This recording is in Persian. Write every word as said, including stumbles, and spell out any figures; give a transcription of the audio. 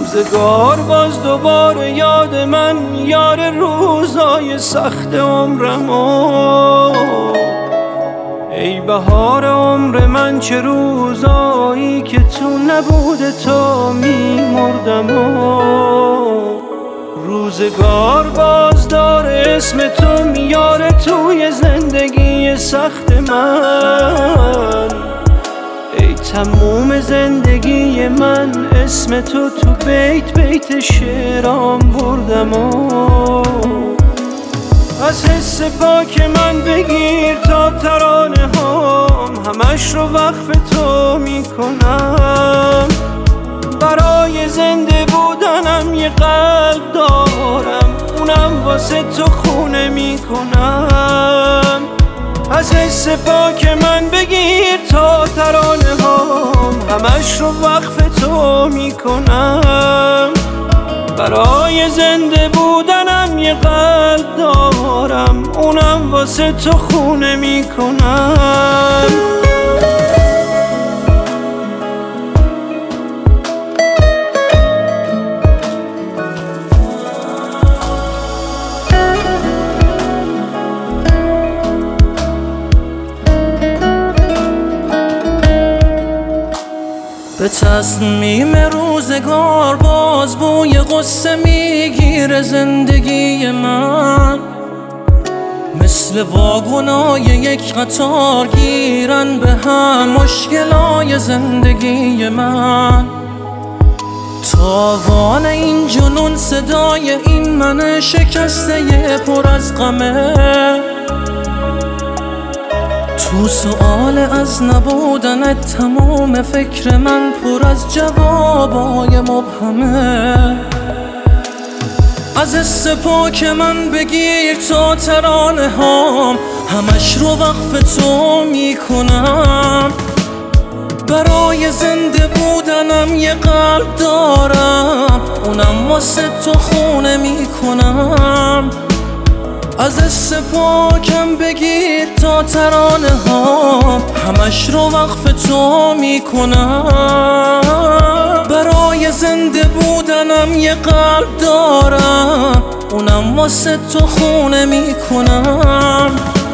روزگار باز دوباره یاد من، یار روزای سخت عمرمو. ای بهار عمر من، چه روزایی که تو نبوده تا میمردم. روزگار باز داره اسم تو میاره توی زندگی سخت من. ای تموم زندگی من، اسم تو تو بیت بیت شعرام بردم. از حس پاک من بگیر تا ترانه هام، همش رو وقف تو میکنم. برای زنده بودنم یه قلب دارم، اونم واسه تو خونه میکنم. از حس پاک من بگیر تا ترانه هام، همش رو وقف تو میکنم. برای زنده بودنم یه قلب دارم، اونم واسه تو خونه میکنم. به تصمیم روزگار باز بوی غصه میگیره زندگی من. مثل واگنای یک قطار گیرن به هم مشکلای زندگی من. تاوان این جنون صدای این من شکسته پر از غمه. تو سؤال از نبودنت تمام فکر من پر از جوابای مبهمه. از حس پاک من بگیر تا ترانه هام، همش رو وقف تو میکنم. برای زنده بودنم یه قلب دارم، اونم واسه تو خونه میکنم. از حس پاکم بگیر تا ترانه ها، همش رو وقف تو میکنم. برای زنده بودنم یه قلب دارم، اونم واسه تو خونه میکنم.